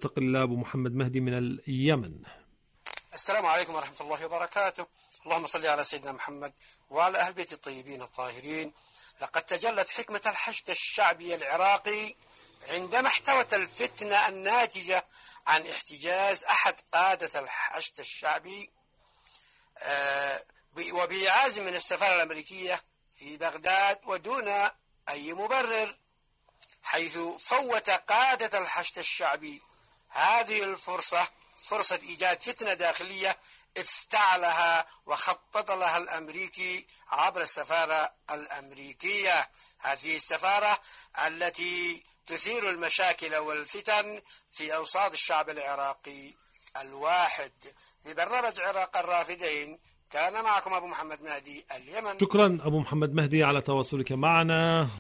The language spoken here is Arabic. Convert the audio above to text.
ننتقل إلى أبو محمد مهدي من اليمن. السلام عليكم ورحمة الله وبركاته. اللهم صل على سيدنا محمد وعلى أهل بيت الطيبين الطاهرين. لقد تجلت حكمة الحشد الشعبي العراقي عندما احتوت الفتنة الناتجة عن احتجاز أحد قادة الحشد الشعبي وبإعاز من السفارة الأمريكية في بغداد ودون أي مبرر، حيث فوت قادة الحشد الشعبي هذه فرصة إيجاد فتنة داخلية افتعلها وخطط لها الأمريكي عبر السفارة الأمريكية. هذه السفارة التي تثير المشاكل والفتن في أوساط الشعب العراقي الواحد. في برنامج عراق الرافدين كان معكم أبو محمد مهدي، اليمن. شكرا أبو محمد مهدي على تواصلك معنا.